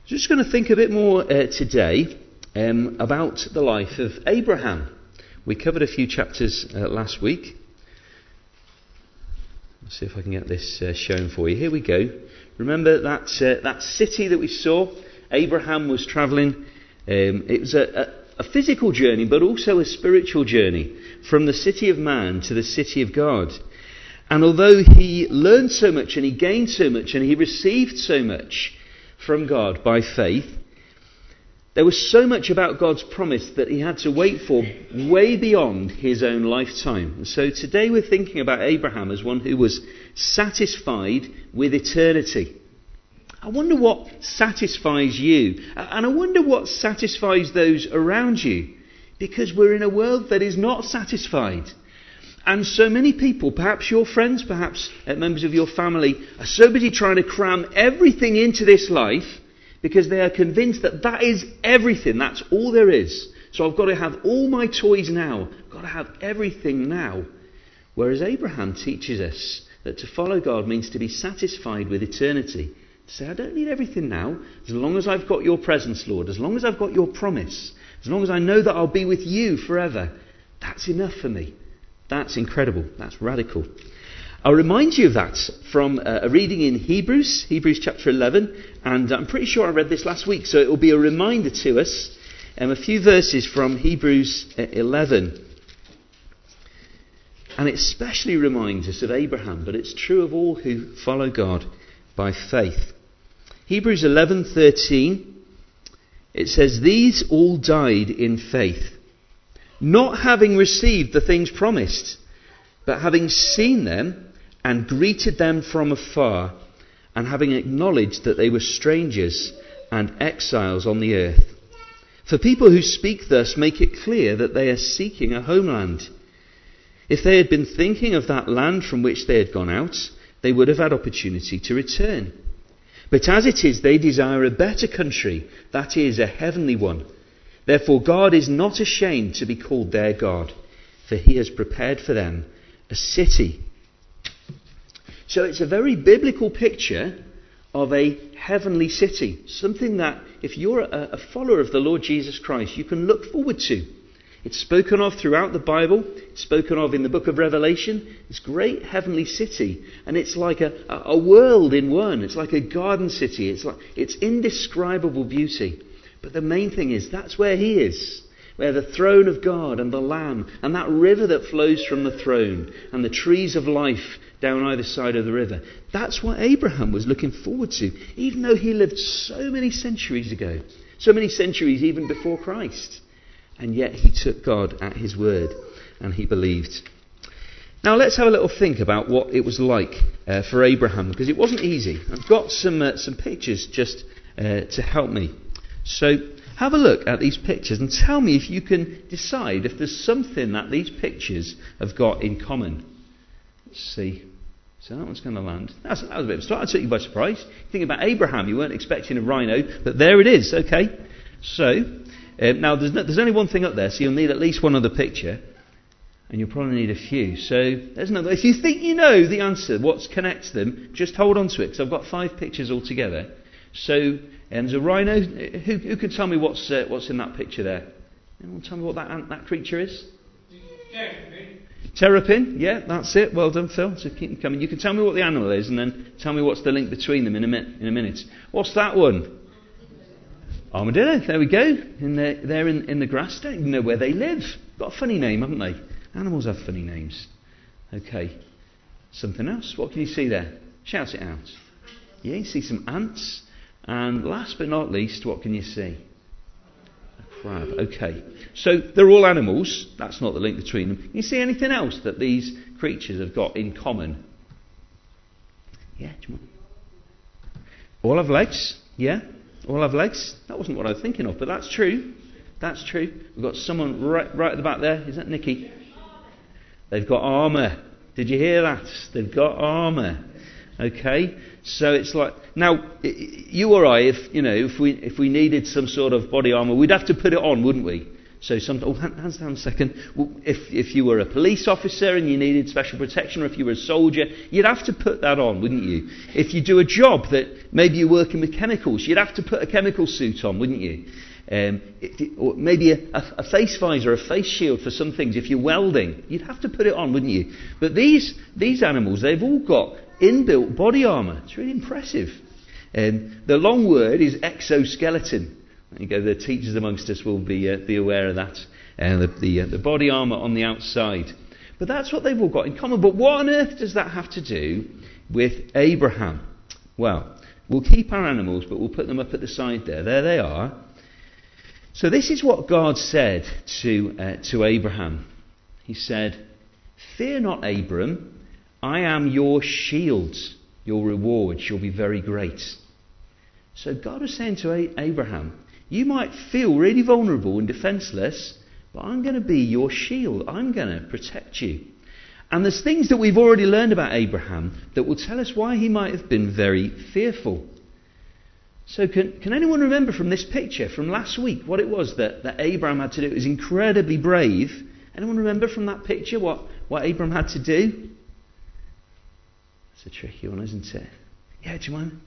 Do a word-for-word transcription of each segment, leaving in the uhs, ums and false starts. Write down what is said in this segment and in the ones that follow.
Just going to think a bit more uh, today um, about the life of Abraham. We covered a few chapters uh, last week. Let's see if I can get this uh, shown for you. Here we go. Remember that uh, that city that we saw? Abraham was travelling. Um, it was a, a, a physical journey, but also a spiritual journey from the city of man to the city of God. And although he learned so much and he gained so much and he received so much from God by faith, there was so much about God's promise that he had to wait for way beyond his own lifetime. And so today we're thinking about Abraham as one who was satisfied with eternity. I wonder what satisfies you. And I wonder what satisfies those around you. Because we're in a world that is not satisfied. And so many people, perhaps your friends, perhaps members of your family, are so busy trying to cram everything into this life because they are convinced that that is everything, that's all there is. So I've got to have all my toys now, I've got to have everything now. Whereas Abraham teaches us that to follow God means to be satisfied with eternity. To say, I don't need everything now, as long as I've got your presence, Lord, as long as I've got your promise, as long as I know that I'll be with you forever, that's enough for me. That's incredible. That's radical. I'll remind you of that from a reading in Hebrews, Hebrews chapter eleven, and I'm pretty sure I read this last week, so it will be a reminder to us. Um, a few verses from Hebrews eleven. And it especially reminds us of Abraham, but it's true of all who follow God by faith. Hebrews eleven thirteen, it says, "These all died in faith, not having received the things promised, but having seen them and greeted them from afar, and having acknowledged that they were strangers and exiles on the earth. For people who speak thus make it clear that they are seeking a homeland. If they had been thinking of that land from which they had gone out, they would have had opportunity to return. But as it is, they desire a better country, that is, a heavenly one. Therefore God is not ashamed to be called their God, for he has prepared for them a city." So it's a very biblical picture of a heavenly city. Something that, if you're a, a follower of the Lord Jesus Christ, you can look forward to. It's spoken of throughout the Bible. It's spoken of in the book of Revelation. This great heavenly city. And it's like a, a world in one. It's like a garden city. It's like it's indescribable beauty. But the main thing is, that's where he is. Where the throne of God and the Lamb and that river that flows from the throne and the trees of life down either side of the river. That's what Abraham was looking forward to. Even though he lived so many centuries ago. So many centuries even before Christ. And yet he took God at his word and he believed. Now let's have a little think about what it was like uh, for Abraham. Because it wasn't easy. I've got some, uh, some pictures just uh, to help me. So have a look at these pictures and tell me if you can decide if there's something that these pictures have got in common. Let's see. So that one's going to land. That's, that was a bit of a start. I took you by surprise. You think about Abraham, you weren't expecting a rhino, but there it is. Okay. So, um, now there's, no, there's only one thing up there, so you'll need at least one other picture. And you'll probably need a few. So there's another. If you think you know the answer, what connects them, just hold on to it, because I've got five pictures altogether. So, and there's a rhino. Who, who can tell me what's uh, what's in that picture there? Anyone tell me what that ant, that creature is? Terrapin. Terrapin, yeah, that's it. Well done, Phil. So keep them coming. You can tell me what the animal is, and then tell me what's the link between them in a minute. In a minute. What's that one? Armadillo. There we go. In the, they're in, in the grass. Don't even know where they live. Got a funny name, haven't they? Animals have funny names. Okay. Something else. What can you see there? Shout it out. Yeah, you see some ants. And last but not least, what can you see? A crab. Okay. So they're all animals. That's not the link between them. Can you see anything else that these creatures have got in common? Yeah, do you want? All have legs. Yeah, all have legs. That wasn't what I was thinking of, but that's true. That's true. We've got someone right, right at the back there. Is that Nikki? They've got armour. Did you hear that? They've got armour. Okay, so it's like now you or I, if you know, if we if we needed some sort of body armour, we'd have to put it on, wouldn't we? So, some, oh, hands down a second. Well, if, if you were a police officer and you needed special protection, or if you were a soldier, you'd have to put that on, wouldn't you? If you do a job that maybe you're working with chemicals, you'd have to put a chemical suit on, wouldn't you? Um, it, or maybe a, a, a face visor, a face shield for some things. If you're welding, you'd have to put it on, wouldn't you? But these these animals, they've all got inbuilt body armour. It's really impressive. Um, the long word is exoskeleton. There you go. The teachers amongst us will be uh, be aware of that. Uh, the the, uh, the body armour on the outside. But that's what they've all got in common. But what on earth does that have to do with Abraham? Well, we'll keep our animals, but we'll put them up at the side there. There they are. So this is what God said to uh, to Abraham. He said, "Fear not, Abram. I am your shield. Your reward shall be very great." So God was saying to A- Abraham, you might feel really vulnerable and defenseless, but I'm going to be your shield. I'm going to protect you. And there's things that we've already learned about Abraham that will tell us why he might have been very fearful. So can, can anyone remember from this picture from last week what it was that, that Abraham had to do? It was incredibly brave. Anyone remember from that picture what, what Abraham had to do? It's a tricky one, isn't it? Yeah, do you mind?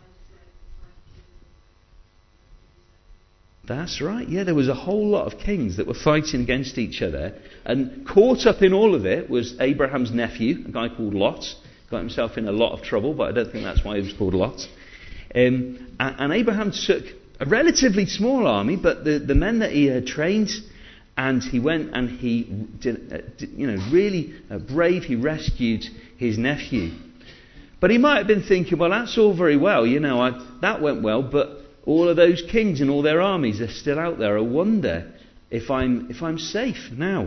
That's right. Yeah, there was a whole lot of kings that were fighting against each other. And caught up in all of it was Abraham's nephew, a guy called Lot. Got himself in a lot of trouble, but I don't think that's why he was called Lot. Um, and, and Abraham took a relatively small army, but the, the men that he had trained, and he went and he did, uh, did you know, really uh, brave. He rescued his nephew. But he might have been thinking, well, that's all very well, you know, I, that went well, but all of those kings and all their armies are still out there. I wonder if I'm if I'm safe now.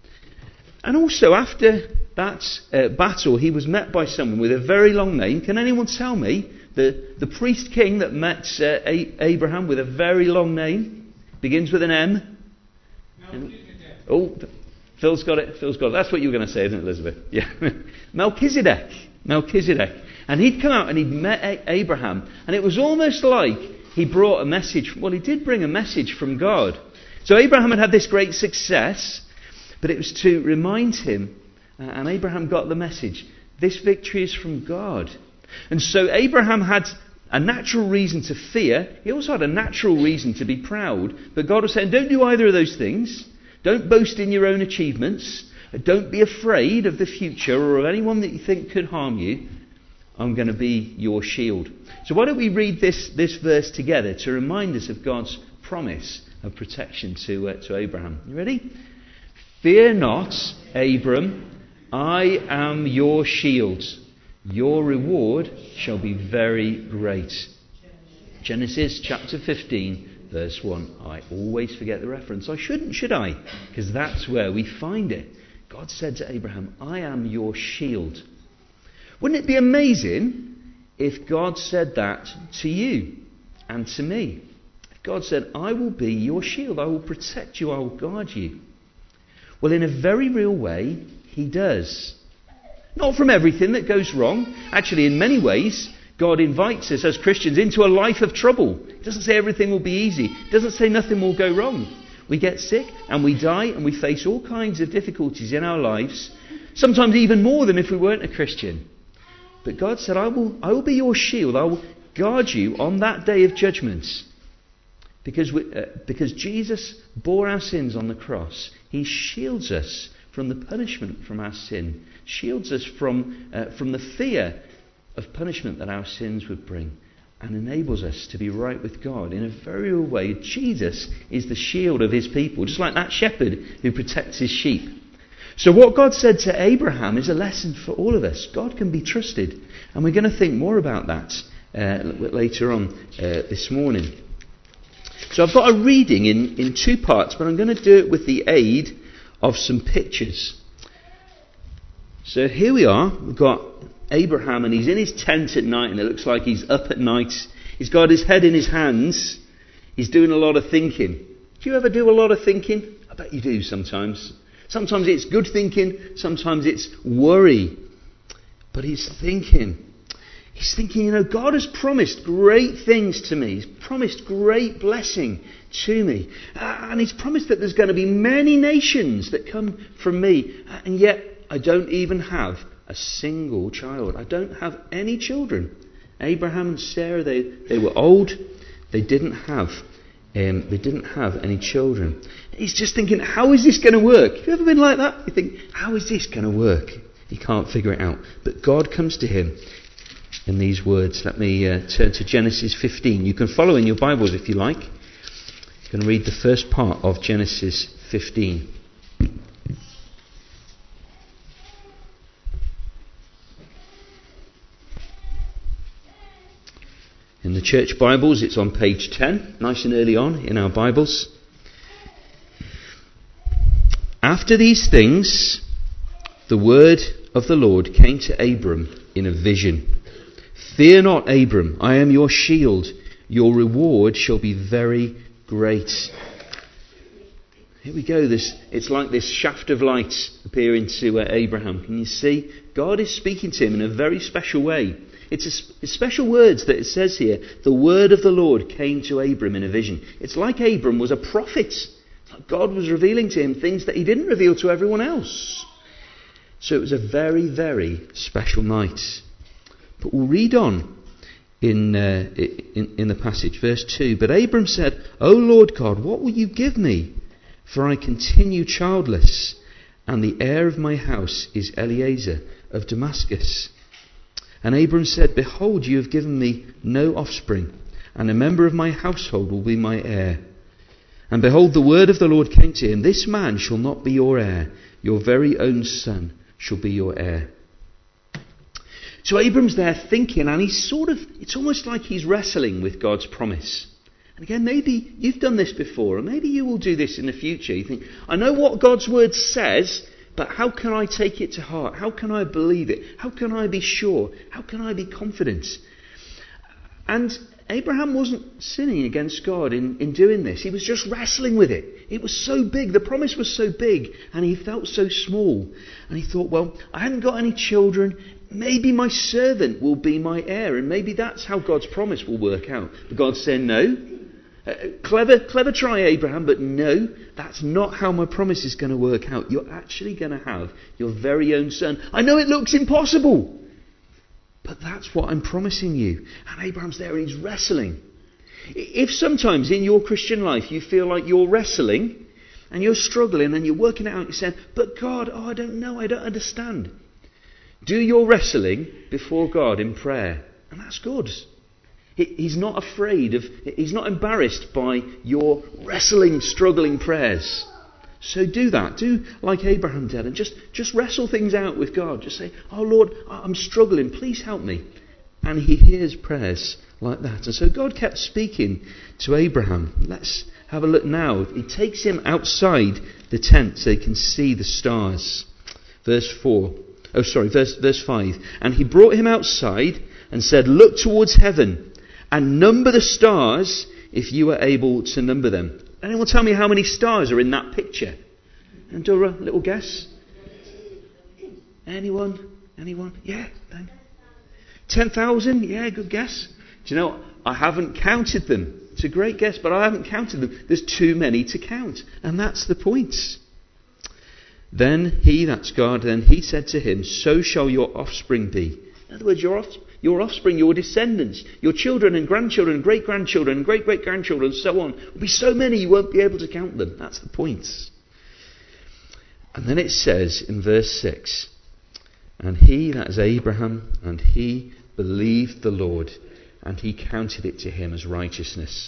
And also, after that uh, battle, he was met by someone with a very long name. Can anyone tell me? The, the priest king that met uh, a- Abraham with a very long name, begins with an M. Melchizedek. Oh, Phil's got it. Phil's got it. That's what you were going to say, isn't it, Elizabeth? Yeah. Melchizedek. Melchizedek. And he'd come out and he'd met a- Abraham. And it was almost like he brought a message. Well, he did bring a message from God. So Abraham had had this great success, but it was to remind him, uh, and Abraham got the message, this victory is from God. And so Abraham had a natural reason to fear. He also had a natural reason to be proud. But God was saying, don't do either of those things. Don't boast in your own achievements. Don't be afraid of the future or of anyone that you think could harm you. I'm going to be your shield. So why don't we read this, this verse together to remind us of God's promise of protection to, uh, to Abraham. You ready? Fear not, Abram. I am your shield. Your reward shall be very great. Genesis chapter fifteen, verse one. I always forget the reference. I shouldn't, should I? Because that's where we find it. God said to Abraham, I am your shield. Wouldn't it be amazing if God said that to you and to me? If God said, I will be your shield. I will protect you. I will guard you. Well, in a very real way, he does. Not from everything that goes wrong. Actually, in many ways, God invites us as Christians into a life of trouble. He doesn't say everything will be easy. He doesn't say nothing will go wrong. We get sick and we die and we face all kinds of difficulties in our lives. Sometimes even more than if we weren't a Christian. But God said, I will, I will be your shield. I will guard you on that day of judgment. Because, we, uh, because Jesus bore our sins on the cross. He shields us from the punishment from our sin. Shields us from, uh, from the fear of punishment that our sins would bring. And enables us to be right with God. In a very real way, Jesus is the shield of his people. Just like that shepherd who protects his sheep. So what God said to Abraham is a lesson for all of us. God can be trusted. And we're going to think more about that uh, a little bit later on uh, this morning. So I've got a reading in, in two parts, but I'm going to do it with the aid of some pictures. So here we are. We've got Abraham and he's in his tent at night and it looks like he's up at night. He's got his head in his hands. He's doing a lot of thinking. Do you ever do a lot of thinking? I bet you do sometimes. Sometimes it's good thinking. Sometimes it's worry. But he's thinking. he's thinking, you know, God has promised great things to me. He's promised great blessing to me. Uh, and he's promised that there's going to be many nations that come from me. Uh, and yet I don't even have a single child. I don't have any children. Abraham and Sarah, they, they were old. They didn't have um, they didn't have any children. He's just thinking, how is this going to work? Have you ever been like that? You think, how is this going to work? He can't figure it out. But God comes to him in these words. Let me uh, turn to Genesis fifteen. You can follow in your Bibles if you like. You can read the first part of Genesis fifteen. In the church Bibles, it's on page ten, nice and early on in our Bibles. After these things, the word of the Lord came to Abram in a vision. Fear not, Abram, I am your shield. Your reward shall be very great. Here we go. This, it's like this shaft of light appearing to uh, Abraham. Can you see? God is speaking to him in a very special way. It's, a, it's special words that it says here. The word of the Lord came to Abram in a vision. It's like Abram was a prophet. It's like God was revealing to him things that he didn't reveal to everyone else. So it was a very, very special night. But we'll read on in, uh, in, in the passage, verse two. But Abram said, O Lord God, what will you give me? For I continue childless, and the heir of my house is Eliezer of Damascus. And Abram said, Behold, you have given me no offspring, and a member of my household will be my heir. And behold, the word of the Lord came to him, This man shall not be your heir, your very own son shall be your heir. So Abram's there thinking, and he's sort of, it's almost like he's wrestling with God's promise. And again, maybe you've done this before, or maybe you will do this in the future. You think, I know what God's word says, but how can I take it to heart? How can I believe it? How can I be sure? How can I be confident? And Abraham wasn't sinning against God in, in doing this. He was just wrestling with it. It was so big. The promise was so big, and he felt so small. And he thought, well, I haven't got any children. Maybe my servant will be my heir, and maybe that's how God's promise will work out. But God said, no. Uh, clever, clever try, Abraham, but no, that's not how my promise is going to work out. You're actually going to have your very own son. I know it looks impossible, but that's what I'm promising you. And Abraham's there and he's wrestling. If sometimes in your Christian life you feel like you're wrestling and you're struggling and you're working it out, you're saying, but God, oh, I don't know, I don't understand. Do your wrestling before God in prayer, and that's good. He's not afraid of, he's not embarrassed by your wrestling, struggling prayers. So do that. Do like Abraham did and just, just wrestle things out with God. Just say, oh Lord, I'm struggling. Please help me. And he hears prayers like that. And so God kept speaking to Abraham. Let's have a look now. He takes him outside the tent so he can see the stars. Verse four. Oh, sorry, verse, verse five. And he brought him outside and said, look towards heaven and number the stars if you are able to number them. Anyone tell me how many stars are in that picture? And do a little guess? Anyone? Anyone? Yeah. ten thousand? Yeah, good guess. Do you know, I haven't counted them. It's a great guess, but I haven't counted them. There's too many to count. And that's the point. Then he, that's God, then he said to him, so shall your offspring be. In other words, your offspring. Your offspring, your descendants, your children and grandchildren and great-grandchildren and great-great-grandchildren and so on. There will be so many you won't be able to count them. That's the point. And then it says in verse six, and he, that is Abraham, and he believed the Lord, and he counted it to him as righteousness.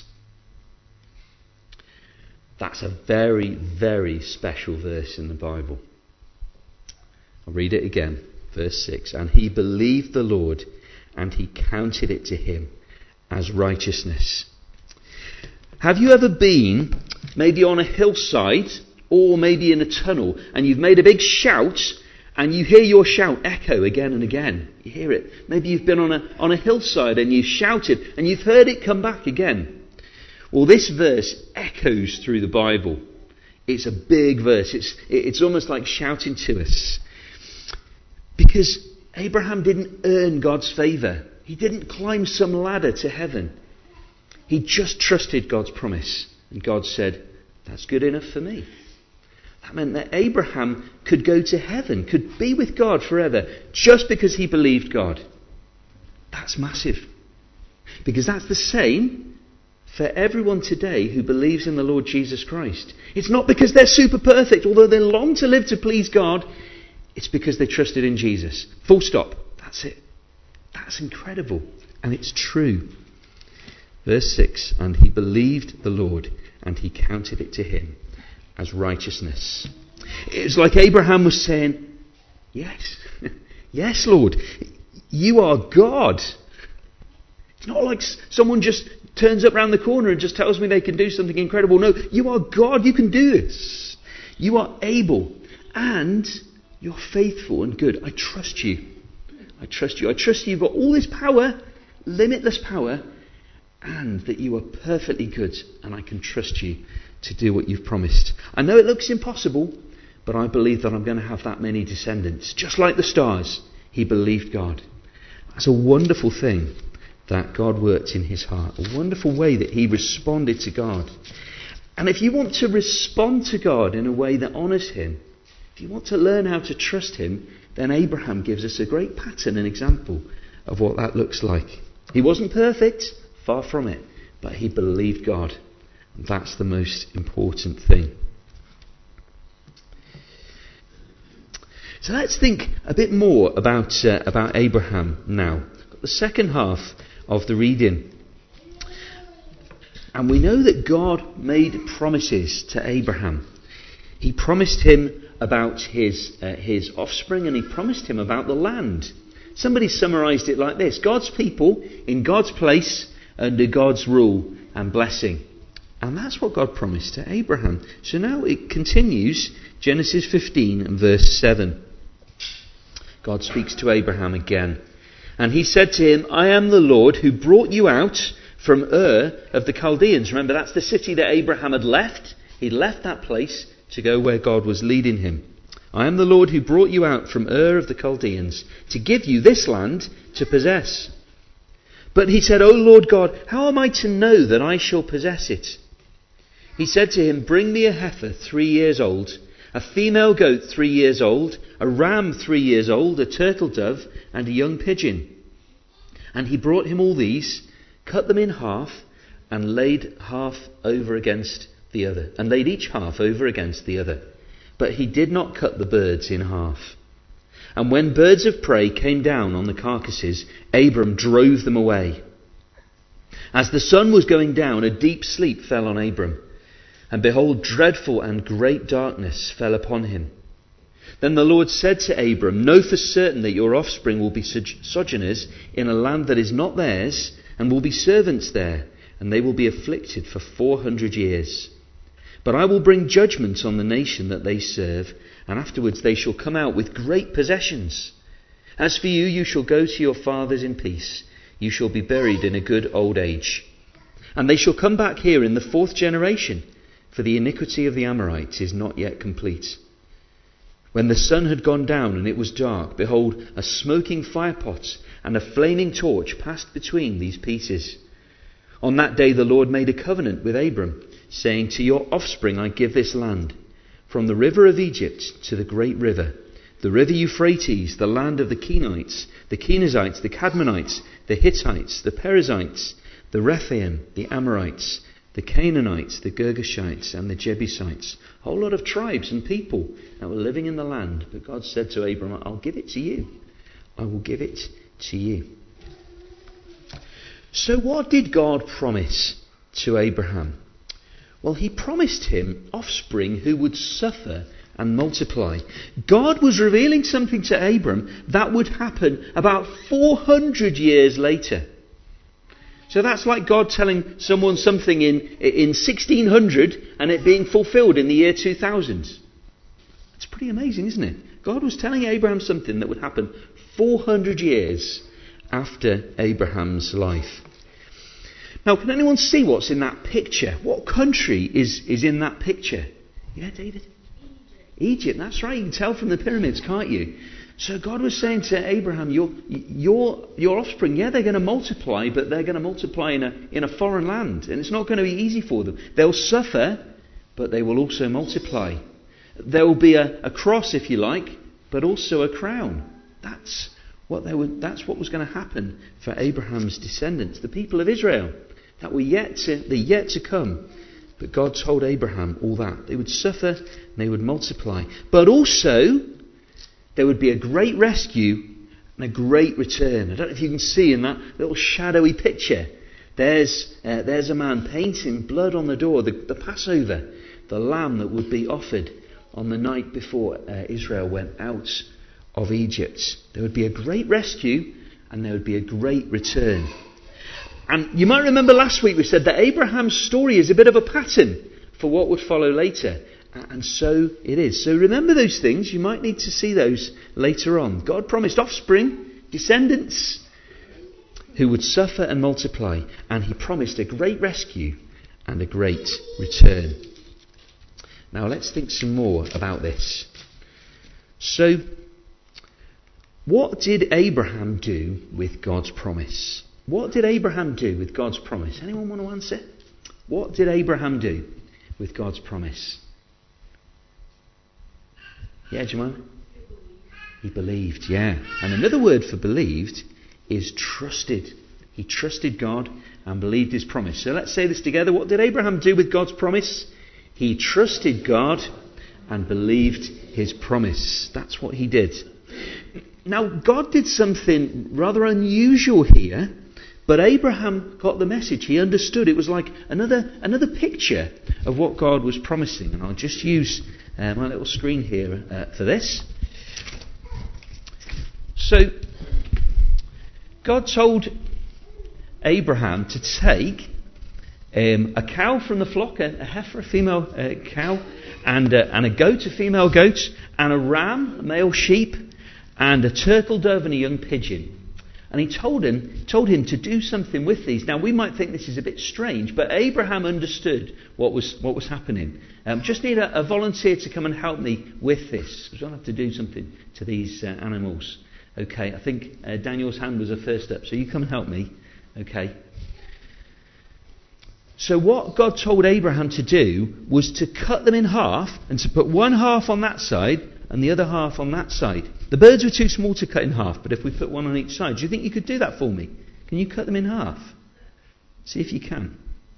That's a very, very special verse in the Bible. I'll read it again. Verse six, and he believed the Lord, and he counted it to him as righteousness. Have you ever been maybe on a hillside or maybe in a tunnel and you've made a big shout and you hear your shout echo again and again? You hear it. Maybe you've been on a, on a hillside and you've shouted and you've heard it come back again. Well, this verse echoes through the Bible. It's a big verse. It's, it's almost like shouting to us. Because Abraham didn't earn God's favour. He didn't climb some ladder to heaven. He just trusted God's promise. And God said, that's good enough for me. That meant that Abraham could go to heaven, could be with God forever, just because he believed God. That's massive. Because that's the same for everyone today who believes in the Lord Jesus Christ. It's not because they're super perfect, although they long to live to please God. It's because they trusted in Jesus. Full stop. That's it. That's incredible. And it's true. Verse six, and he believed the Lord, and he counted it to him as righteousness. It was like Abraham was saying, yes, yes, Lord, you are God. It's not like someone just turns up round the corner and just tells me they can do something incredible. No, you are God. You can do this. You are able. And you're faithful and good. I trust you. I trust you. I trust you've got all this power, limitless power, and that you are perfectly good. And I can trust you to do what you've promised. I know it looks impossible, but I believe that I'm going to have that many descendants. Just like the stars, he believed God. That's a wonderful thing that God worked in his heart. A wonderful way that he responded to God. And if you want to respond to God in a way that honours him, if you want to learn how to trust him, then Abraham gives us a great pattern and example of what that looks like. He wasn't perfect, far from it, but he believed God. And that's the most important thing. So let's think a bit more about uh, about Abraham now. The second half of the reading. And we know that God made promises to Abraham. He promised him about his uh, his offspring, and he promised him about the land. Somebody summarised it like this: God's people in God's place under God's rule and blessing. And that's what God promised to Abraham. So now it continues, Genesis fifteen and verse seven. God speaks to Abraham again. And he said to him, I am the Lord who brought you out from Ur of the Chaldeans. Remember, that's the city that Abraham had left. He left that place to go where God was leading him. I am the Lord who brought you out from Ur of the Chaldeans to give you this land to possess. But he said, O Lord God, how am I to know that I shall possess it? He said to him, bring me a heifer three years old, a female goat three years old, a ram three years old, a turtle dove, and a young pigeon. And he brought him all these, cut them in half, and laid half over against the other, and laid each half over against the other. But he did not cut the birds in half. And when birds of prey came down on the carcasses, Abram drove them away. As the sun was going down, a deep sleep fell on Abram. And behold, dreadful and great darkness fell upon him. Then the Lord said to Abram, know for certain that your offspring will be sojourners in a land that is not theirs, and will be servants there, and they will be afflicted for four hundred years. But I will bring judgment on the nation that they serve, and afterwards they shall come out with great possessions. As for you, you shall go to your fathers in peace. You shall be buried in a good old age. And they shall come back here in the fourth generation, for the iniquity of the Amorites is not yet complete. When the sun had gone down and it was dark, behold, a smoking firepot and a flaming torch passed between these pieces. On that day the Lord made a covenant with Abram, saying, to your offspring I give this land, from the river of Egypt to the great river, the river Euphrates, the land of the Kenites, the Kenizzites, the Cadmonites, the Hittites, the Perizzites, the Rephaim, the Amorites, the Canaanites, the Girgashites, and the Jebusites. A whole lot of tribes and people that were living in the land. But God said to Abram, I'll give it to you. I will give it to you. So what did God promise to Abraham? Well, he promised him offspring who would suffer and multiply. God was revealing something to Abram that would happen about four hundred years later. So that's like God telling someone something in, in sixteen hundred and it being fulfilled in the year two thousand. It's pretty amazing, isn't it? God was telling Abraham something that would happen four hundred years after Abraham's life. Now, can anyone see what's in that picture? What country is, is in that picture? Yeah, David? Egypt. Egypt, that's right. You can tell from the pyramids, can't you? So God was saying to Abraham, your, your, your offspring, yeah, they're going to multiply, but they're going to multiply in a, in a foreign land. And it's not going to be easy for them. They'll suffer, but they will also multiply. There will be a, a cross, if you like, but also a crown. That's what, they were, that's what was going to happen for Abraham's descendants, the people of Israel, that were yet to, they're yet to come. But God told Abraham all that. They would suffer and they would multiply. But also, there would be a great rescue and a great return. I don't know if you can see in that little shadowy picture. There's uh, there's a man painting blood on the door, the, the Passover, the lamb that would be offered on the night before uh, Israel went out of Egypt. There would be a great rescue and there would be a great return. And you might remember last week we said that Abraham's story is a bit of a pattern for what would follow later. And so it is. So remember those things. You might need to see those later on. God promised offspring, descendants, who would suffer and multiply. And he promised a great rescue and a great return. Now let's think some more about this. So, what did Abraham do with God's promise? What did Abraham do with God's promise? Anyone want to answer? What did Abraham do with God's promise? Yeah, do you mind? He believed, yeah. And another word for believed is trusted. He trusted God and believed his promise. So let's say this together. What did Abraham do with God's promise? He trusted God and believed his promise. That's what he did. Now, God did something rather unusual here, but Abraham got the message. He understood. It was like another another picture of what God was promising. And I'll just use uh, my little screen here uh, for this. So, God told Abraham to take um, a cow from the flock, a, a heifer, a female uh, cow, and, uh, and a goat, a female goat, and a ram, a male sheep, and a turtle dove and a young pigeon. And he told him, told him to do something with these. Now we might think this is a bit strange, but Abraham understood what was what was happening. Um, just need a, a volunteer to come and help me with this, because I'll have to do something to these uh, animals. Okay, I think uh, Daniel's hand was the first up, so you come and help me. Okay. So what God told Abraham to do was to cut them in half and to put one half on that side and the other half on that side. The birds were too small to cut in half, but if we put one on each side, do you think you could do that for me? Can you cut them in half? See if you can.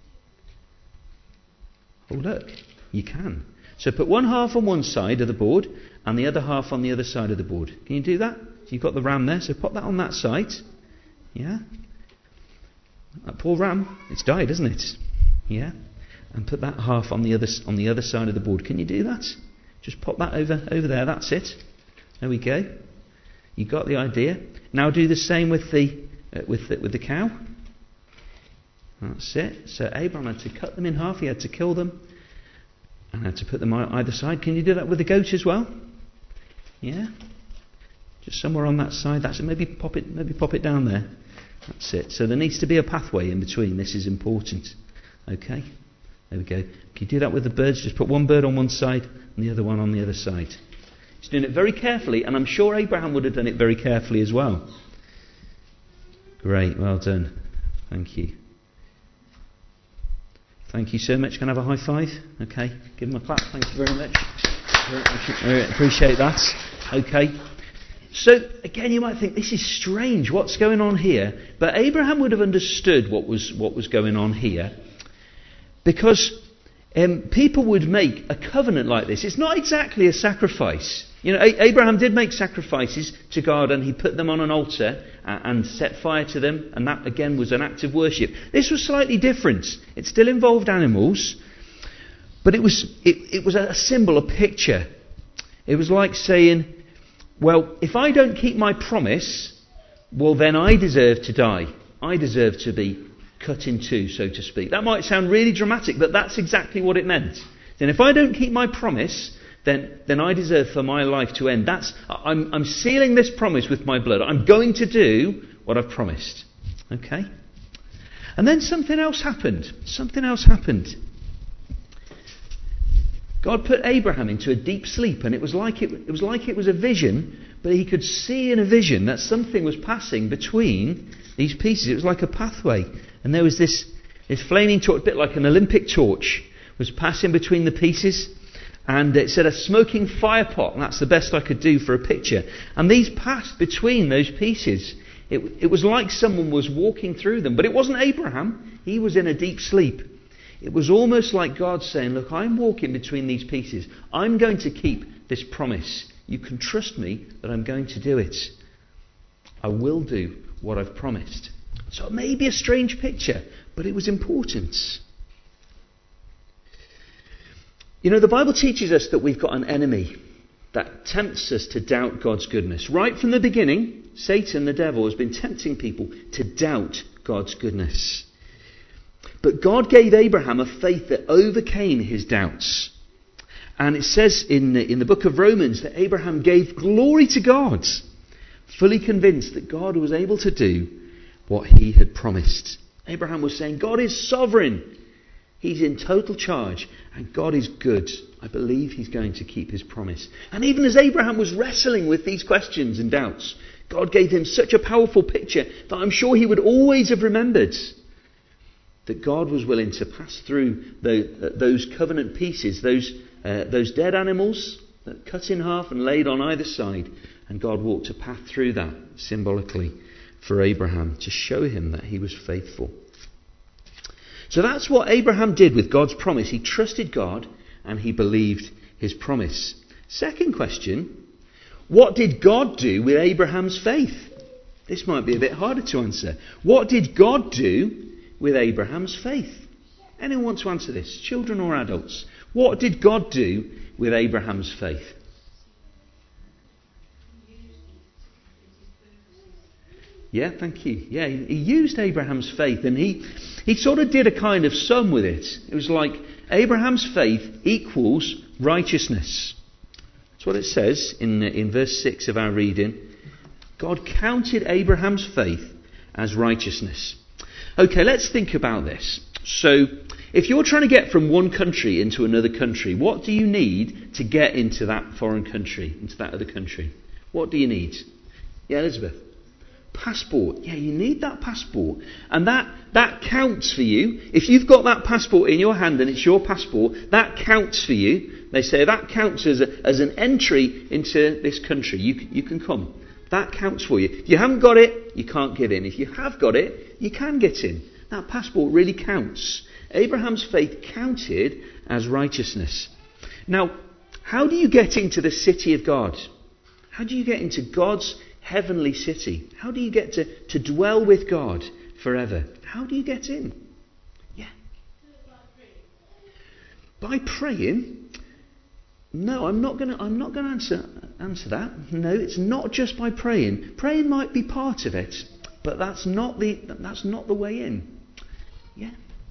Oh look, you can. So put one half on one side of the board and the other half on the other side of the board. Can you do that? So you've got the ram there, so put that on that side. Yeah. That poor ram, it's died, isn't it? Yeah. And put that half on the other on the other side of the board. Can you do that? Just pop that over over there. That's it. There we go. You got the idea. Now do the same with the uh, with the, with the cow. That's it. So Abraham had to cut them in half. He had to kill them, and had to put them on either side. Can you do that with the goat as well? Yeah. Just somewhere on that side. That's it. Maybe pop it. Maybe pop it down there. That's it. So there needs to be a pathway in between. This is important. Okay. There we go. Can you do that with the birds? Just put one bird on one side and the other one on the other side. He's doing it very carefully, and I'm sure Abraham would have done it very carefully as well. Great. Well done. Thank you. Thank you so much. Can I have a high five? Okay. Give him a clap. Thank you very much. I appreciate that. Okay. So, again, you might think, this is strange, what's going on here? But Abraham would have understood what was what was going on here, because um, people would make a covenant like this. It's not exactly a sacrifice. You know, a- Abraham did make sacrifices to God, and he put them on an altar uh, and set fire to them, and that, again, was an act of worship. This was slightly different. It still involved animals, but it was it, it was a symbol, a picture. It was like saying, well, if I don't keep my promise, well, then I deserve to die. I deserve to be cut in two, so to speak. That might sound really dramatic, but that's exactly what it meant. Then if I don't keep my promise, then, then I deserve for my life to end. That's I'm, I'm sealing this promise with my blood. I'm going to do what I've promised. Okay? And then something else happened. Something else happened. God put Abraham into a deep sleep, and it was like it, it was like it was a vision, but he could see in a vision that something was passing between these pieces. It was like a pathway, and there was this, this flaming torch, a bit like an Olympic torch, was passing between the pieces, and it said a smoking fire pot, and that's the best I could do for a picture. And these passed between those pieces. It, it was like someone was walking through them, but it wasn't Abraham. He was in a deep sleep. It was almost like God saying, look, I'm walking between these pieces. I'm going to keep this promise. You can trust me that I'm going to do it. I will do what I've promised. So it may be a strange picture, but it was important. You know, the Bible teaches us that we've got an enemy that tempts us to doubt God's goodness. Right from the beginning, Satan, the devil, has been tempting people to doubt God's goodness. But God gave Abraham a faith that overcame his doubts. And it says in the, in the book of Romans that Abraham gave glory to God, fully convinced that God was able to do what he had promised. Abraham was saying, God is sovereign. He's in total charge. And God is good. I believe he's going to keep his promise. And even as Abraham was wrestling with these questions and doubts, God gave him such a powerful picture that I'm sure he would always have remembered that God was willing to pass through the, uh, those covenant pieces, those uh, those dead animals that cut in half and laid on either side. And God walked a path through that symbolically for Abraham to show him that he was faithful. So that's what Abraham did with God's promise. He trusted God and he believed his promise. Second question, what did God do with Abraham's faith? This might be a bit harder to answer. What did God do with Abraham's faith? Anyone want to answer this? Children or adults? What did God do with Abraham's faith? Yeah, thank you. Yeah, he, he used Abraham's faith, and he, he sort of did a kind of sum with it. It was like Abraham's faith equals righteousness. That's what it says in, in verse six of our reading. God counted Abraham's faith as righteousness. Okay, let's think about this. So, if you're trying to get from one country into another country, what do you need to get into that foreign country, into that other country? What do you need? Yeah, Elizabeth? Passport. Yeah, you need that passport. And that, that counts for you. If you've got that passport in your hand and it's your passport, that counts for you. They say that counts as, a, as an entry into this country. You, you can come. That counts for you. If you haven't got it, you can't get in. If you have got it, you can get in. That passport really counts. Abraham's faith counted as righteousness. Now, how do you get into the city of God? How do you get into God's heavenly city? How do you get to, to dwell with God forever? How do you get in? Yeah. By praying? No, I'm not going to. I'm not going to answer answer that. No, it's not just by praying. Praying might be part of it, but that's not the that's not the way in. Yeah.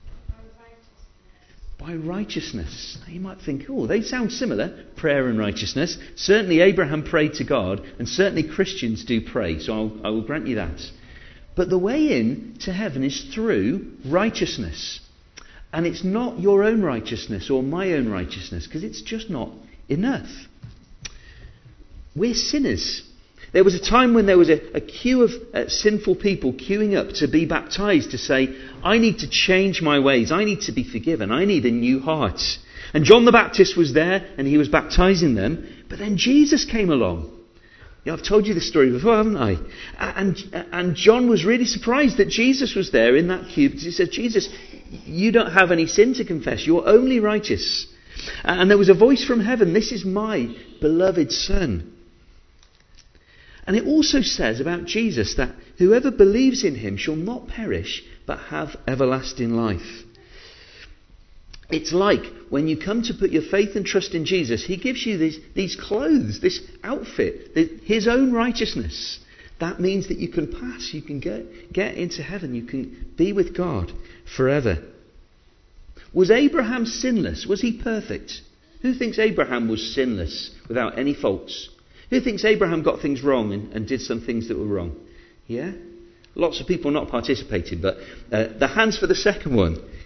By righteousness. Now you might think, oh, they sound similar, prayer and righteousness. Certainly Abraham prayed to God, and certainly Christians do pray, so I'll, I will grant you that. But the way in to heaven is through righteousness. And it's not your own righteousness or my own righteousness, because it's just not enough. We're sinners. There was a time when there was a, a queue of uh, sinful people queuing up to be baptized, to say, I need to change my ways. I need to be forgiven. I need a new heart. And John the Baptist was there and he was baptizing them. But then Jesus came along. You know, I've told you this story before, haven't I? And, and John was really surprised that Jesus was there in that queue, because he said, Jesus, you don't have any sin to confess. You're only righteous. And there was a voice from heaven, this is my beloved Son. And it also says about Jesus that whoever believes in him shall not perish, but have everlasting life. It's like when you come to put your faith and trust in Jesus, he gives you these, these clothes, this outfit, his own righteousness. That means that you can pass, you can get, get into heaven, you can be with God forever. Was Abraham sinless? Was he perfect? Who thinks Abraham was sinless without any faults? Who thinks Abraham got things wrong and, and did some things that were wrong? Yeah? Lots of people not participating, but uh, the hands for the second one.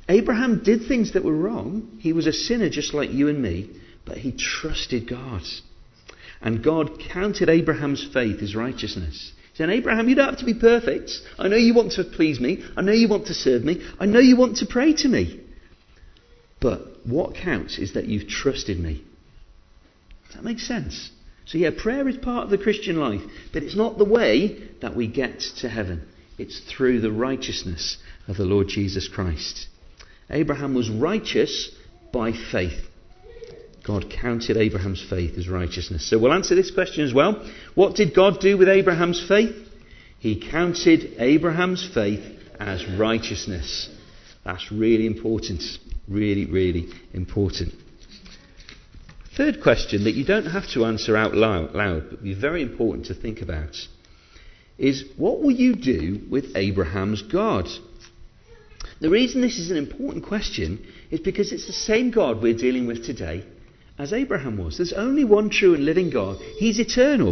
Abraham did things that were wrong. He was a sinner just like you and me, but he trusted God. And God counted Abraham's faith as righteousness. He said, Abraham, you don't have to be perfect. I know you want to please me. I know you want to serve me. I know you want to pray to me. But what counts is that you've trusted me. Does that make sense? So yeah, prayer is part of the Christian life, but it's not the way that we get to heaven. It's through the righteousness of the Lord Jesus Christ. Abraham was righteous by faith. God counted Abraham's faith as righteousness. So we'll answer this question as well. What did God do with Abraham's faith? He counted Abraham's faith as righteousness. That's really important. Really, really important. Third question that you don't have to answer out loud, loud but be very important to think about is, what will you do with Abraham's God? The reason this is an important question is because it's the same God we're dealing with today as Abraham was. There's only one true and living God. He's eternal.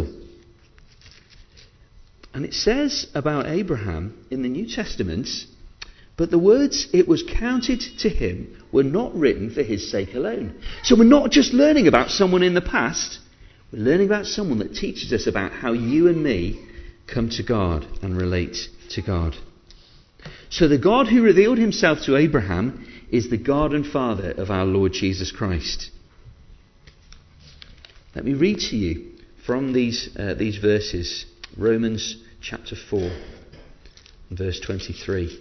And it says about Abraham in the New Testament, but the words "it was counted to him" were not written for his sake alone. So we're not just learning about someone in the past. We're learning about someone that teaches us about how you and me come to God and relate to God. So the God who revealed himself to Abraham is the God and Father of our Lord Jesus Christ. Let me read to you from these uh, these verses, Romans chapter four, verse twenty-three.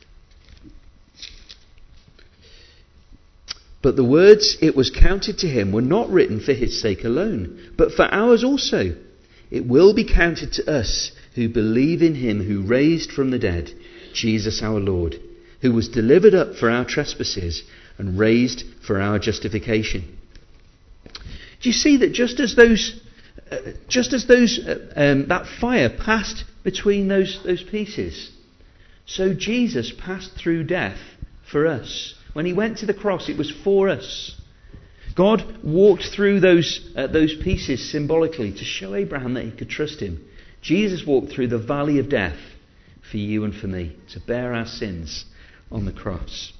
But the words "it was counted to him" were not written for his sake alone, but for ours also. It will be counted to us who believe in him who raised from the dead Jesus our Lord, who was delivered up for our trespasses and raised for our justification. Do you see that just as those, uh, just as those, uh, um, that fire passed between those those pieces, so Jesus passed through death for us. When he went to the cross, it was for us. God walked through those uh, those pieces symbolically to show Abraham that he could trust him. Jesus walked through the valley of death for you and for me, to bear our sins on the cross.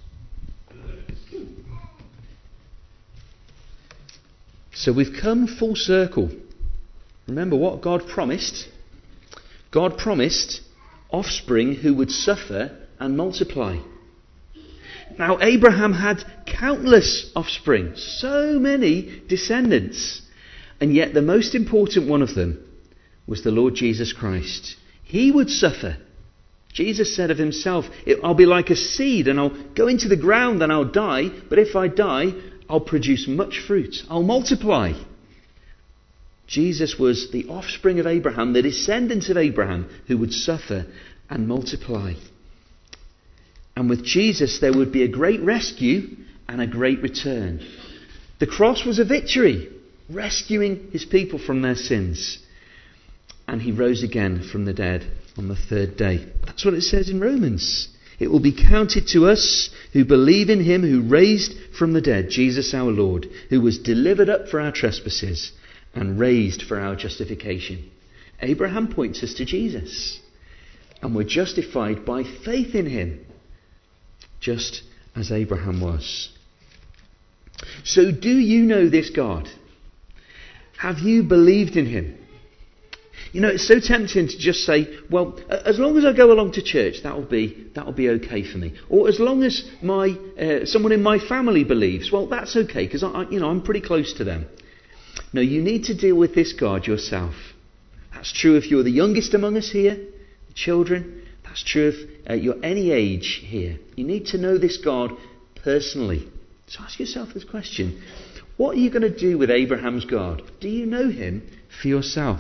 So we've come full circle. Remember what God promised? God promised offspring who would suffer and multiply. Now Abraham had countless offspring, so many descendants, and yet the most important one of them was the Lord Jesus Christ. He would suffer. Jesus said of himself, "I'll be like a seed and I'll go into the ground and I'll die, but if I die, I'll produce much fruit. I'll multiply." Jesus was the offspring of Abraham, the descendant of Abraham, who would suffer and multiply. And with Jesus there would be a great rescue and a great return. The cross was a victory, rescuing his people from their sins. And he rose again from the dead on the third day. That's what it says in Romans. It will be counted to us who believe in him who raised from the dead Jesus our Lord, who was delivered up for our trespasses and raised for our justification. Abraham points us to Jesus. And we're justified by faith in him, just as Abraham was. So do you know this God? Have you believed in him? You know, it's so tempting to just say, well, as long as I go along to church, that'll be that'll be okay for me. Or as long as my uh, someone in my family believes, well, that's okay because I, you know, I'm pretty close to them. No, you need to deal with this God yourself. That's true if you're the youngest among us here, the children. That's true if uh, you're any age here. You need to know this God personally. So ask yourself this question: what are you going to do with Abraham's God? Do you know him for yourself?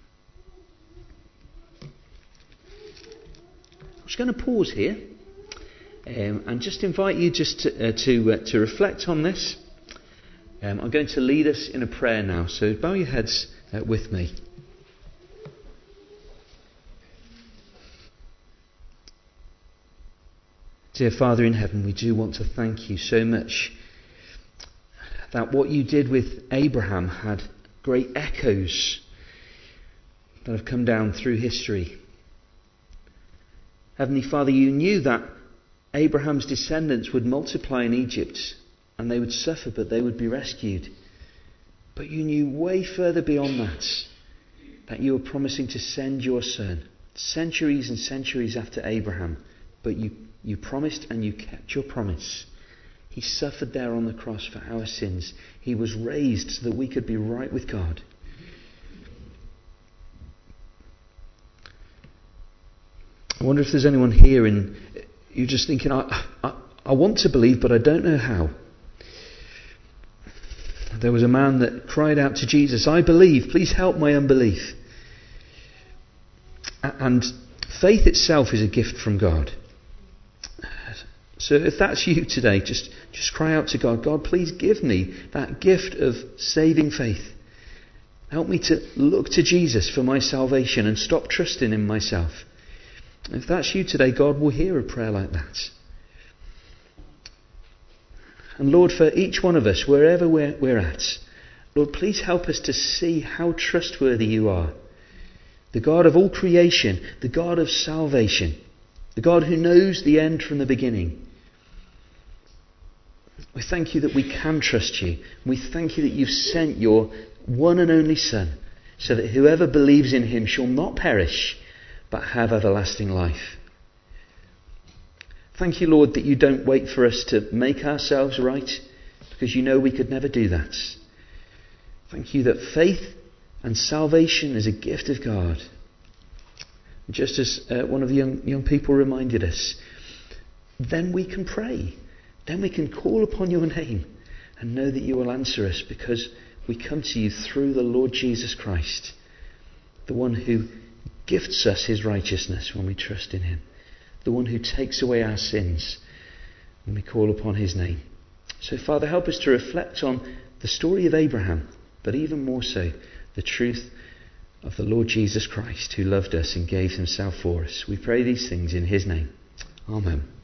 I'm just going to pause here um, and just invite you just to uh, to, uh, to reflect on this. Um, I'm going to lead us in a prayer now, so bow your heads uh, with me. Dear Father in heaven, we do want to thank you so much that what you did with Abraham had great echoes that have come down through history. Heavenly Father, you knew that Abraham's descendants would multiply in Egypt and they would suffer, but they would be rescued. But you knew way further beyond that, that you were promising to send your son, centuries and centuries after Abraham. But you, you promised and you kept your promise. He suffered there on the cross for our sins. He was raised so that we could be right with God. I wonder if there's anyone here and you're just thinking, I, I, I want to believe, but I don't know how. There was a man that cried out to Jesus, I believe, please help my unbelief. And faith itself is a gift from God. So if that's you today, just, just cry out to God, God, please give me that gift of saving faith. Help me to look to Jesus for my salvation and stop trusting in myself. If that's you today, God will hear a prayer like that. And Lord, for each one of us, wherever we're, we're at, Lord, please help us to see how trustworthy you are. The God of all creation, the God of salvation, the God who knows the end from the beginning. We thank you that we can trust you. We thank you that you've sent your one and only Son, so that whoever believes in him shall not perish, but have everlasting life. Thank you, Lord, that you don't wait for us to make ourselves right, because you know we could never do that. Thank you that faith and salvation is a gift of God. Just as uh, one of the young, young people reminded us, then we can pray. Then we can call upon your name and know that you will answer us, because we come to you through the Lord Jesus Christ, the one who gifts us his righteousness when we trust in him, the one who takes away our sins when we call upon his name. So, Father, help us to reflect on the story of Abraham, but even more so, the truth of the Lord Jesus Christ, who loved us and gave himself for us. We pray these things in his name. Amen.